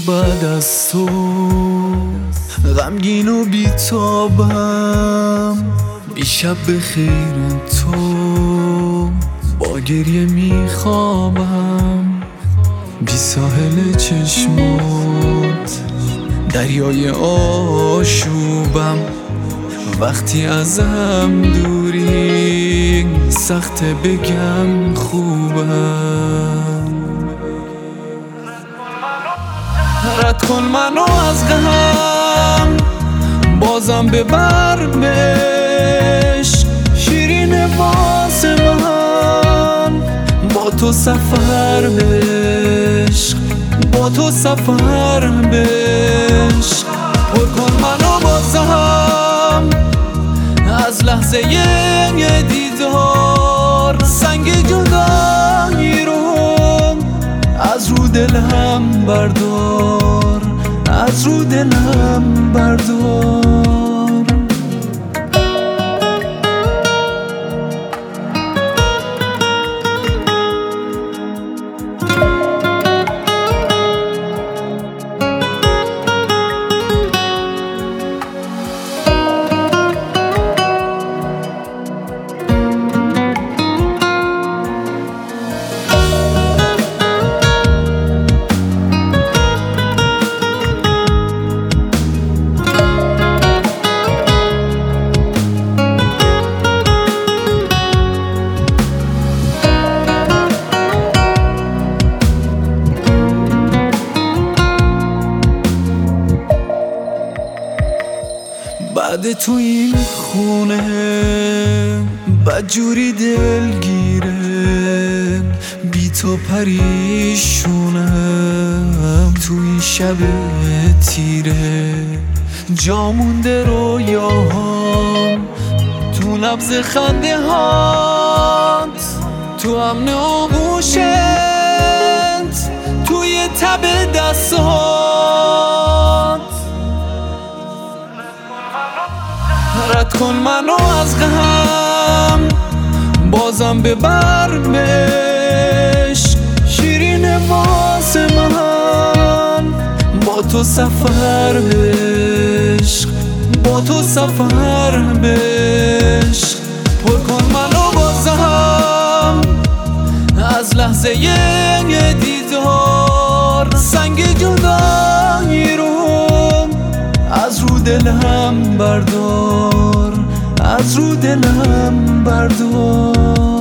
بعد از تو غمگین و بیتابم، بی شب به خیر تو با گریه میخوابم، بی ساحل چشمات دریای آشوبم، وقتی ازم دوری سخته بگم خوبم. رد کن منو از غم، بازم ببر بهش، شیرین واسه من با تو سفر بهش، با تو سفر بهش. پر کن منو بازم از لحظه یه دیدار، سنگ جدایی رو از رو دلم بردار، از رو دلم بردار. بعد تو این خونه بدجوری دلگیره، بی تو پریشونم تو این شب تیره، جا مونده رویاهام تو نبض خنده هات، تو امن آغوشت توی تب دستات. رد کن منو از غم، بازم ببر بهش، شیرین واسه من با تو سفر بهش، با تو سفر بهش. پر کن منو بازم از لحظه یه دیدار، سنگ جدایی رو از رو دلم بردار، از رو دلم بردار.